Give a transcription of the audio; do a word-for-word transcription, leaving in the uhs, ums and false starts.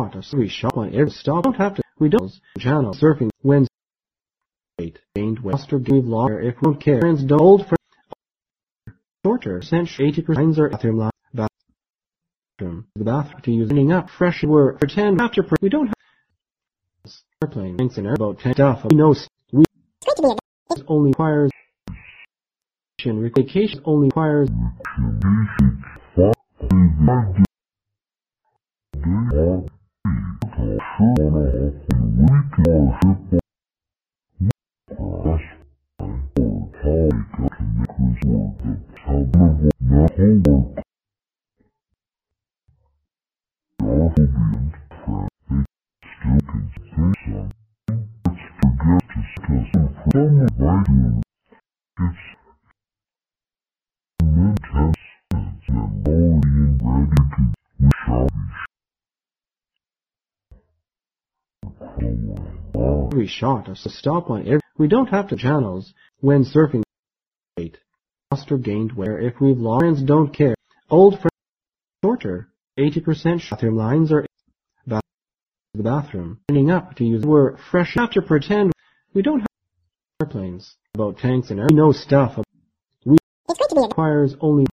shot of every shop on every stop. Don't have to. We don't channel surfing when eight gained Wester gave longer if we don't care. Friends don't old for shorter percent eighty percent are bathroom line bathroom the bathroom to use ending up fresh we're pretend after per we don't have airplane thanks in about ten stuff we know we only requires vacation only requires every shot of stop on every we don't have to channels when surfing eight Foster gained where if we've long friends don't care old for shorter eighty percent bathroom lines are back the bathroom ending up to use we're fresh after pretend we don't have airplanes about tanks and air we know stuff we requires only